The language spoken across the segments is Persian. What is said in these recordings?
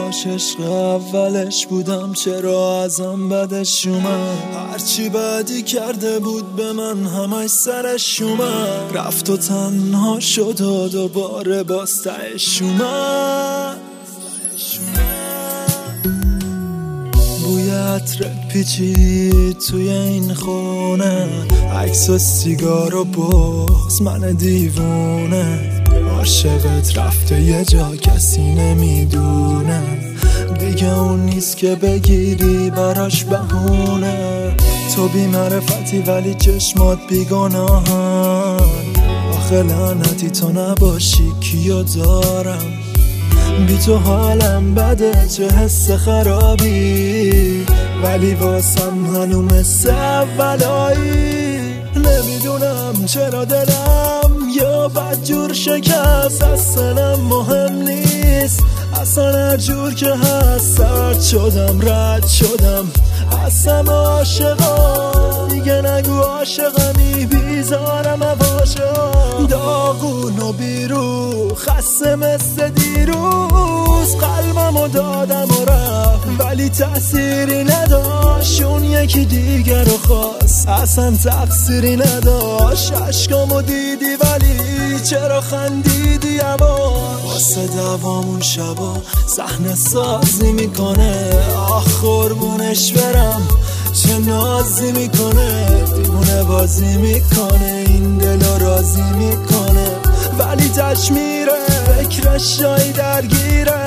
کاش عشق اولش بودم، چرا ازم بدش اومد. هرچی بدی کرده بود به من همش سرش اومد. رفت و تنها شد و دوباره باز تهش اومد. بوی عطر پیچید توی این خونه، عکس و سیگار و بغض من دیوونه. عاشقت رفته یه جا کسی نمیدونه، دیگه اون نیست که بگیری براش بهونه. تو بی معرفتی ولی چشمات بیگناهن، آخه لعنتی تو نباشی کیو دارم. بی تو حالم بده چه حس خرابی، ولی واسم هنو مثل اولایی. نمیدونم چرا دلم یا بدجور شکست، اصلا مهم نیست. اصلا هر جور که هست سرد شدم، رد شدم، اصلا عاشقم. دیگه نگو عاشقمی، بیزارم عاشقم. داغون و بیرو خسته مثل دیروز، قلبمو دادم و رفت ولی تأثیری نداشت. اون یکی دیگر رو خواست اصلا تقصیری نداشت. عشقامو دیدی ولی چرا خندیدی یواش. واسه دوامون شبا صحنه سازی میکنه، آخ قربونش برم چه نازی میکنه. دیوونه بازی میکنه، این دلو راضی میکنه، ولی تش میره فکرش جایی درگیره.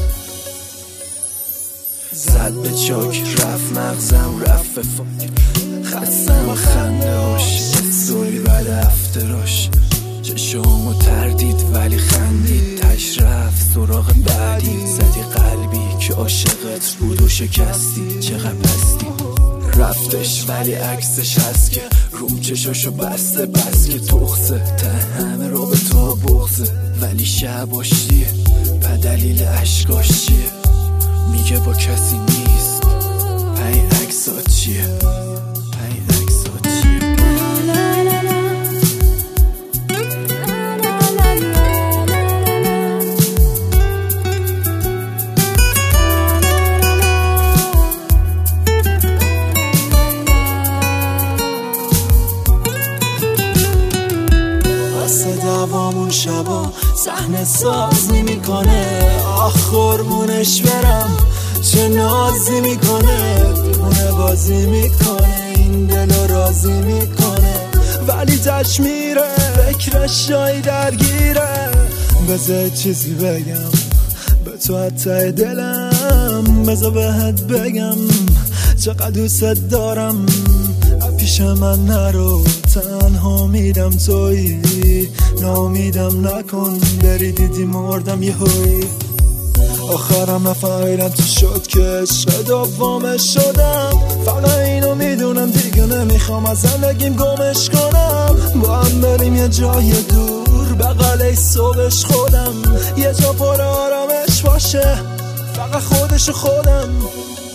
زد به چاک رفت مغزم رفت به فاک، خستم و خنده هاش استوری بعد افتراش. چشم و تردید ولی خندید، تش رفت سراغ بعدی. زدی قلبی که عاشقت بود و شکستی، چقدر پستی. رفتش ولی عکسش هست که روم چشاشو بسته، بس که تخصه ته همه رو به تو بغزه. ولی شباش چیه بدلیل عشقاش چیه، میگه با کسی نیست. پی عکسات چیه، پی عکسات چیه. دوامون شبا صحنه سازی میکنه، آخ قربونش برم چه نازی میکنه. دیوونه بازی میکنه، این دلو راضی میکنه، ولی تش میره فکرش جایی درگیره. بذار چیزی بگم به تو حتی دلم، بذار بهت بگم چقدر دوست دارم. پیش من نرو تنها میدم تویی، نامیدم نکن بری دیدی مردم یه هوی. آخرم نفهمیدم چی شد که عشق دوامش شدم. فقط اینو میدونم دیگه نمیخوام از زندگیم گمش کنم. با هم بریم یه جای دور بغل صبحش خودم، یه جا پر آرامش باشه فقط خودش خودم.